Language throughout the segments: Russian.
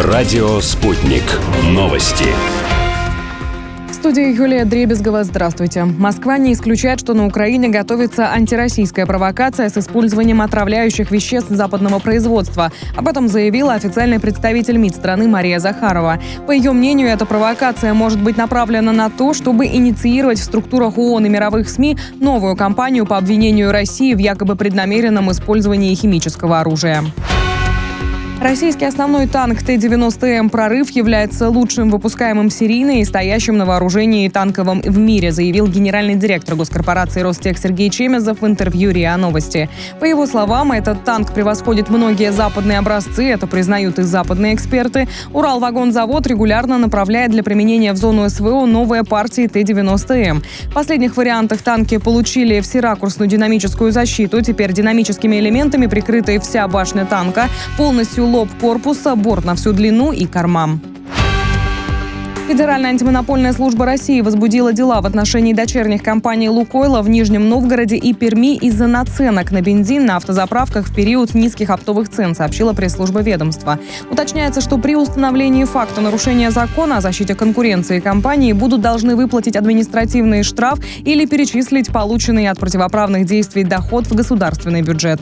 Радио «Спутник». Новости. В студии Юлия Дребезгова. Здравствуйте. Москва не исключает, что на Украине готовится антироссийская провокация с использованием отравляющих веществ западного производства. Об этом заявила официальный представитель МИД страны Мария Захарова. По ее мнению, эта провокация может быть направлена на то, чтобы инициировать в структурах ООН и мировых СМИ новую кампанию по обвинению России в якобы преднамеренном использовании химического оружия. Российский основной танк Т-90М «Прорыв» является лучшим выпускаемым серийно и стоящим на вооружении танковым в мире, заявил генеральный директор госкорпорации «Ростех» Сергей Чемезов в интервью РИА Новости. По его словам, этот танк превосходит многие западные образцы, это признают и западные эксперты. Уралвагонзавод регулярно направляет для применения в зону СВО новые партии Т-90М. В последних вариантах танки получили всеракурсную динамическую защиту. Теперь динамическими элементами прикрыта вся башня танка, полностью лоб корпуса, борт на всю длину и корма. Федеральная антимонопольная служба России возбудила дела в отношении дочерних компаний «Лукойла» в Нижнем Новгороде и Перми из-за наценок на бензин на автозаправках в период низких оптовых цен, сообщила пресс-служба ведомства. Уточняется, что при установлении факта нарушения закона о защите конкуренции компании будут должны выплатить административный штраф или перечислить полученный от противоправных действий доход в государственный бюджет.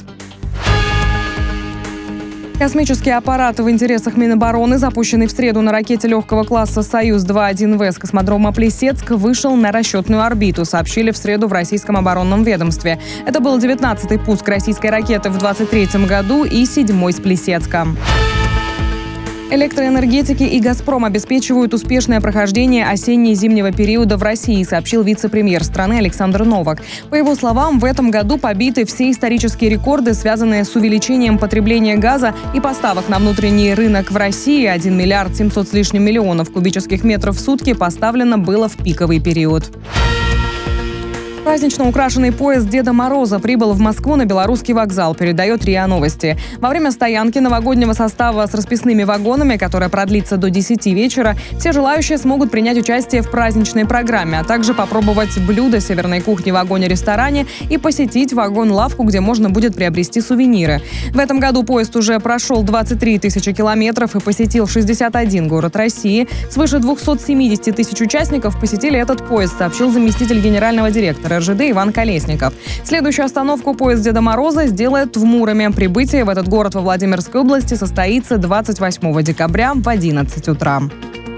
Космический аппарат в интересах Минобороны, запущенный в среду на ракете легкого класса «Союз-2-1В» с космодрома Плесецк, вышел на расчетную орбиту, сообщили в среду в российском оборонном ведомстве. Это был 19-й пуск российской ракеты в 2023 году и 7-й с Плесецка. Электроэнергетики и «Газпром» обеспечивают успешное прохождение осенне-зимнего периода в России, сообщил вице-премьер страны Александр Новак. По его словам, в этом году побиты все исторические рекорды, связанные с увеличением потребления газа и поставок на внутренний рынок в России. 1 миллиард 700 с лишним миллионов кубических метров в сутки поставлено было в пиковый период. Празднично украшенный поезд Деда Мороза прибыл в Москву на Белорусский вокзал, передает РИА Новости. Во время стоянки новогоднего состава с расписными вагонами, которая продлится до 10 вечера, все желающие смогут принять участие в праздничной программе, а также попробовать блюда северной кухни в вагоне-ресторане и посетить вагон-лавку, где можно будет приобрести сувениры. В этом году поезд уже прошел 23 тысячи километров и посетил 61 город России. Свыше 270 тысяч участников посетили этот поезд, сообщил заместитель генерального директора РЖД Иван Колесников. Следующую остановку поезд Деда Мороза сделает в Муроме. Прибытие в этот город во Владимирской области состоится 28 декабря в 11 утра.